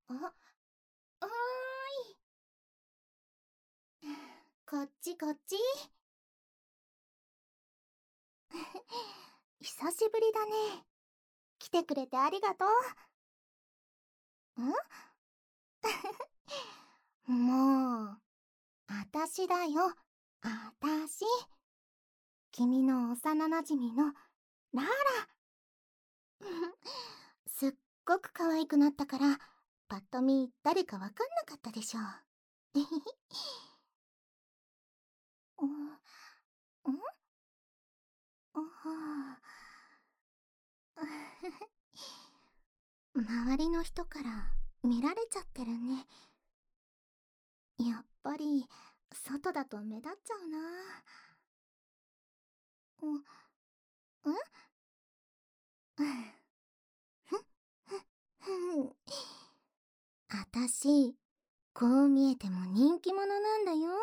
あ、おーい。こっちこっち。久しぶりだね。来てくれてありがとう。もう、あたしだよ。あたし。君の幼なじみのララ。すっごく可愛くなったから、ぱっと見誰かわかんなかったでしょ。うん、うん、周りの人から見られちゃってるね。やっぱり外だと目立っちゃうな。うん、あたし、こう見えても人気者なんだよ。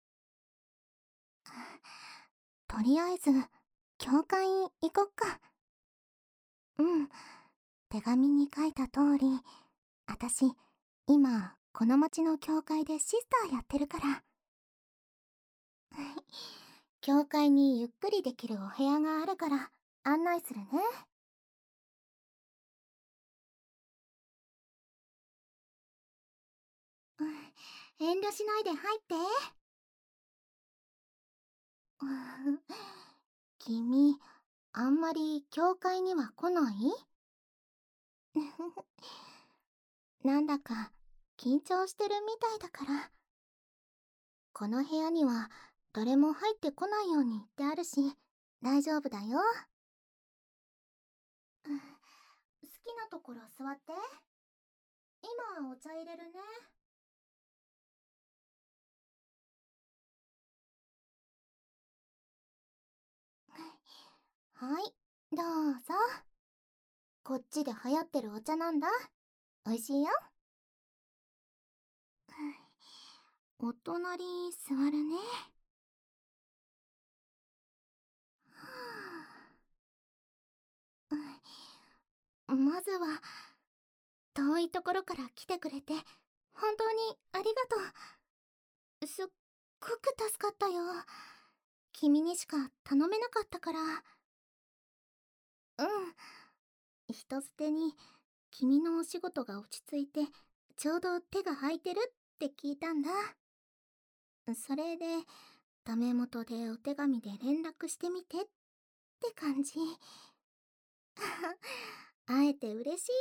とりあえず、教会行こっか。うん、手紙に書いた通り、あたし、今、この町の教会でシスターやってるから。教会にゆっくりできるお部屋があるから案内するね。うん、遠慮しないで入って。君、あんまり教会には来ない？なんだか緊張してるみたいだから。この部屋には誰も入ってこないように言ってあるし、大丈夫だよ。好きなところ座って。今お茶入れるね。はい、どうぞ。こっちで流行ってるお茶なんだ。おいしいよ。お隣座るね。まずは遠いところから来てくれて本当にありがとう。すっごく助かったよ。君にしか頼めなかったから。うん。人捨てに君のお仕事が落ち着いてちょうど手が空いてるって聞いたんだ。それでダメ元でお手紙で連絡してみてって感じ。会えて嬉しい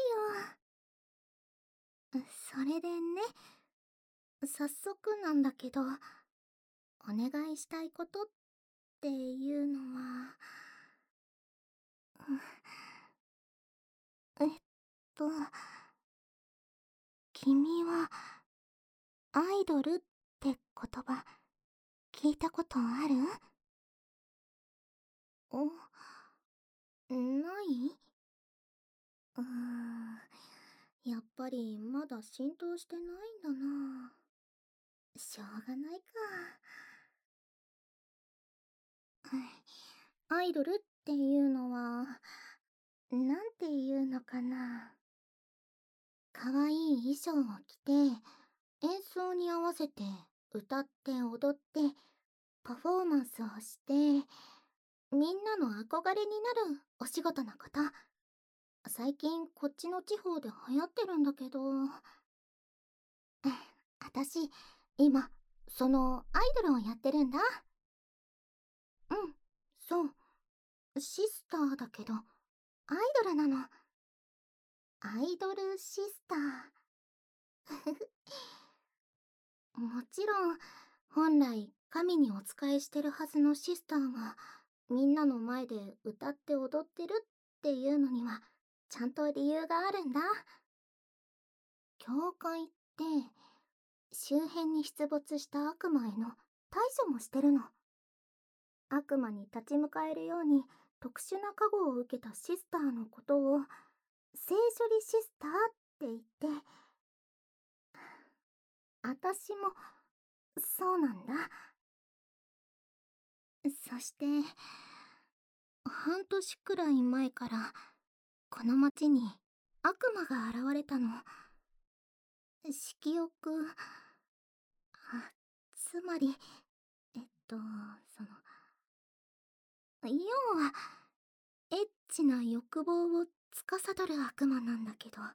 よ。それでね、早速なんだけど、お願いしたいことっていうのは、えっと、君はアイドルって言葉聞いたことある？お、ない？やっぱりまだ浸透してないんだな。しょうがないか。アイドルっていうのは、なんていうのかな。かわいい衣装を着て、演奏に合わせて歌って踊ってパフォーマンスをして、みんなの憧れになるお仕事のこと。最近こっちの地方で流行ってるんだけど、あたし今そのアイドルをやってるんだ。うん、そう、シスターだけどアイドルなの。アイドルシスター。もちろん本来神にお仕えしてるはずのシスターがみんなの前で歌って踊ってるっていうのにはちゃんと理由があるんだ。教会って周辺に出没した悪魔への対処もしてるの。悪魔に立ち向かえるように特殊な加護を受けたシスターのことを聖処理シスターって言って、あたしもそうなんだ。そして半年くらい前からこの町に悪魔が現れたの。 色欲、つまり、その、要は、エッチな欲望を司る悪魔なんだけど、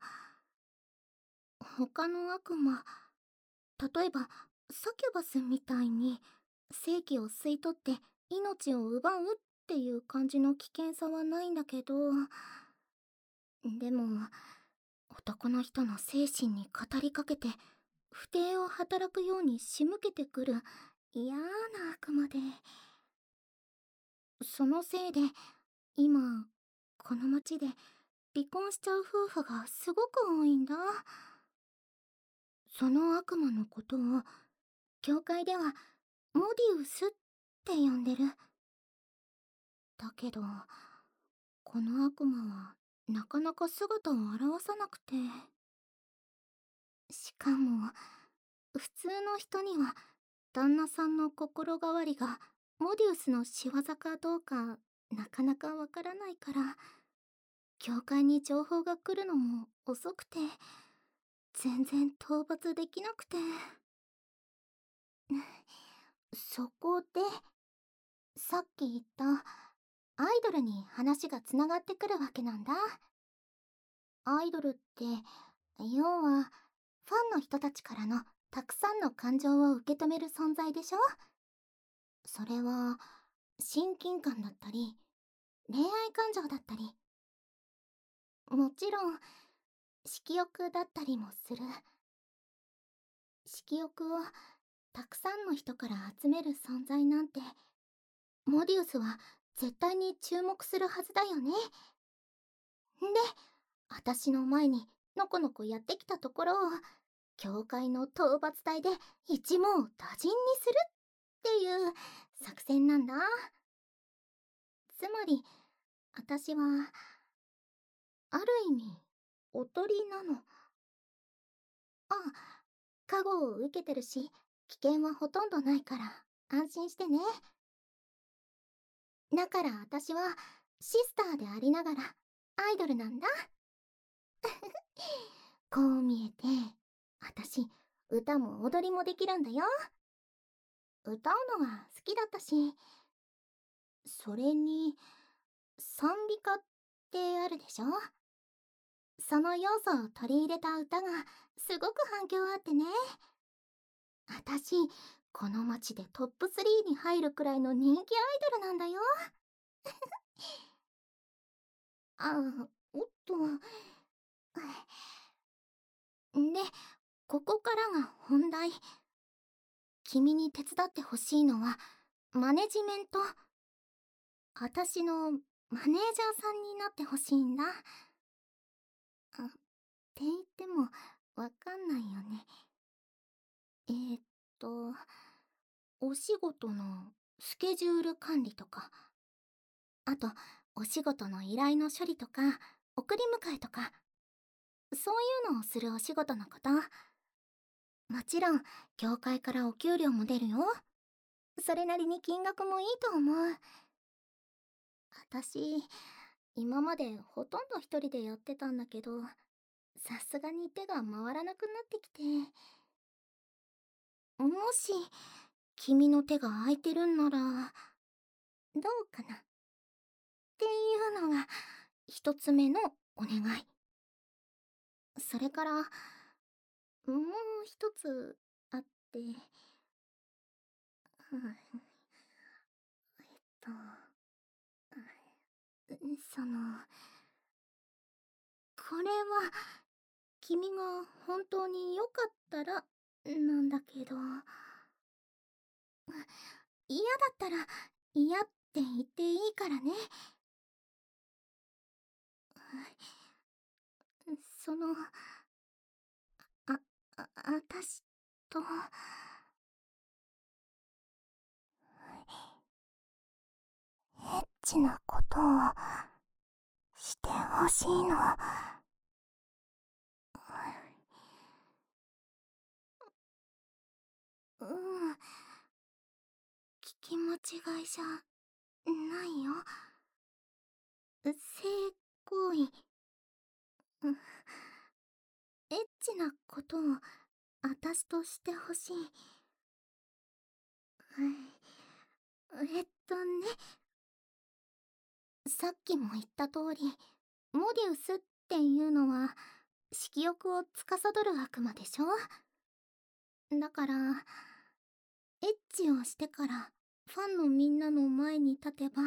他の悪魔、例えば、サキュバスみたいに、正気を吸い取って命を奪うっていう感じの危険さはないんだけど、でも、男の人の精神に語りかけて、不貞を働くように仕向けてくる嫌な悪魔で、そのせいで、今、この町で離婚しちゃう夫婦がすごく多いんだ。その悪魔のことを、教会ではモディウスって呼んでる。だけど、この悪魔はなかなか姿を現さなくて。しかも、普通の人には旦那さんの心変わりがモディウスの仕業かどうかなかなかわからないから、教会に情報が来るのも遅くて、全然討伐できなくて。そこで、さっき言ったアイドルに話がつながってくるわけなんだ。アイドルって、要はファンの人たちからのたくさんの感情を受け止める存在でしょ。それは親近感だったり恋愛感情だったり、もちろん色欲だったりもする。色欲をたくさんの人から集める存在なんて、モディウスは絶対に注目するはずだよね。で、私の前にのこのこやってきたところを、教会の討伐隊で一網打尽にするっていう作戦なんだ。つまり、私は、ある意味、おとりなの。加護を受けてるし、危険はほとんどないから安心してね。だから私はシスターでありながらアイドルなんだ。こう見えて、私歌も踊りもできるんだよ。歌うのが好きだったし、それに賛美歌ってあるでしょ。その要素を取り入れた歌がすごく反響あってね。私、この街でトップ3に入るくらいの人気アイドルなんだよ。おっと。で、ここからが本題。君に手伝ってほしいのは、マネジメント。私のマネージャーさんになってほしいんだ。って言っても、わかんないよね。えーっと、お仕事のスケジュール管理とか、あと、お仕事の依頼の処理とか、送り迎えとか、そういうのをするお仕事のこと。もちろん、業界からお給料も出るよ。それなりに金額もいいと思う。私、今までほとんど一人でやってたんだけど、さすがに手が回らなくなってきて。もし、君の手が空いてるんなら、どうかなっていうのが、一つ目のお願い。それから、もう一つあって、と、その、これは、君が本当に良かったら、なんだけど、嫌だったら、嫌って言っていいからね。その、私と、エッチなことをしてほしいの。聞き間違いじゃないよ。性行為、エッチなこことを私としてほしい。さっきも言った通り、モディウスっていうのは色欲を司る悪魔でしょ。だからエッチをしてからファンのみんなの前に立てば、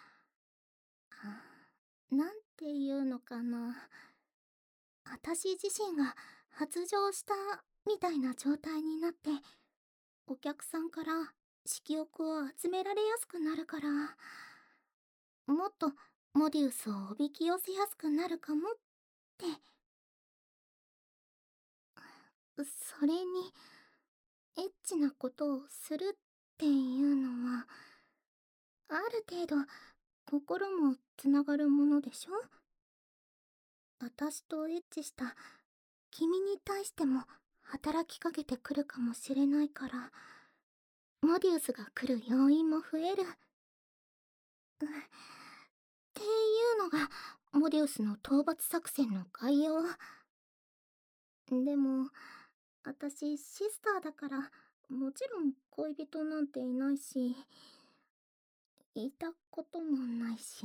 なんていうのかな、私自身が発情したみたいな状態になって、お客さんから色欲を集められやすくなるから、もっとモディウスをおびき寄せやすくなるかもって。それにエッチなことをするっていうのはある程度心もつながるものでしょ。私とエッチした君に対しても働きかけてくるかもしれないから、モディウスが来る要因も増える。っていうのがモディウスの討伐作戦の概要。でも私シスターだから、もちろん恋人なんていないし、いたこともないし、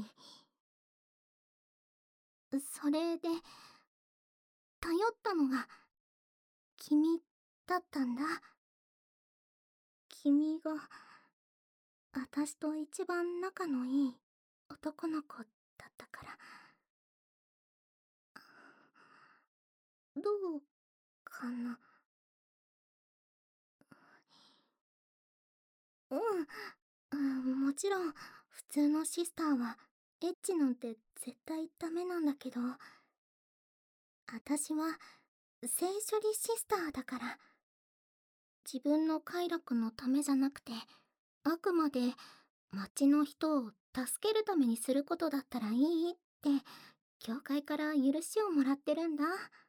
それで頼ったのが君だったんだ。君が私と一番仲のいい男の子だったから。どうかな。もちろん普通のシスターはエッチなんて絶対ダメなんだけど、私は性処理シスターだから、自分の快楽のためじゃなくて、あくまで町の人を助けるためにすることだったらいいって教会から許しをもらってるんだ。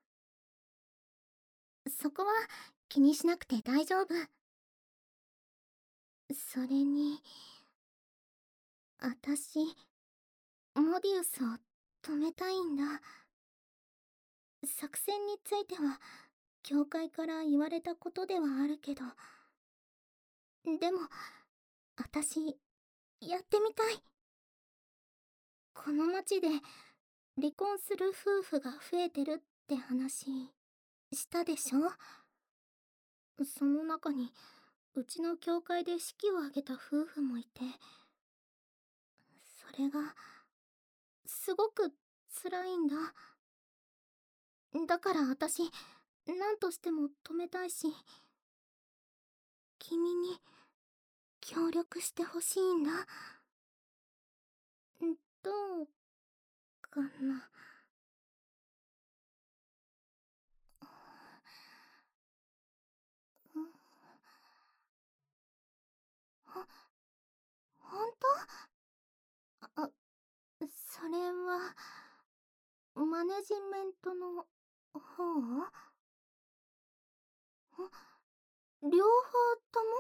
そこは気にしなくて大丈夫。それに私モディウスを止めたいんだ。作戦については教会から言われたことではあるけど、でも私やってみたい。この町で離婚する夫婦が増えてるって話したでしょ。その中にうちの教会で式を挙げた夫婦もいて、それがすごく辛いんだ。だから私何としても止めたいし、君に協力してほしいんだ。どうかな。ほんと？それはマネジメントの方？両方とも？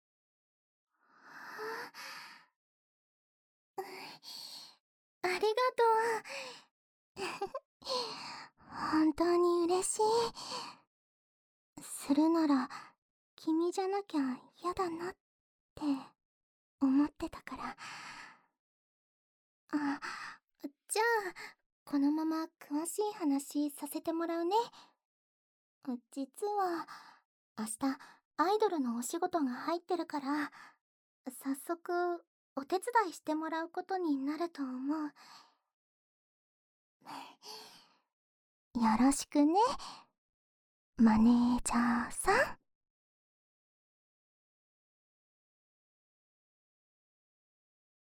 ありがとう。本当に嬉しい。するなら君じゃなきゃ嫌だなって思ってたから。じゃあこのまま詳しい話させてもらうね。実は明日アイドルのお仕事が入ってるから、早速お手伝いしてもらうことになると思う。よろしくね、マネージャーさん。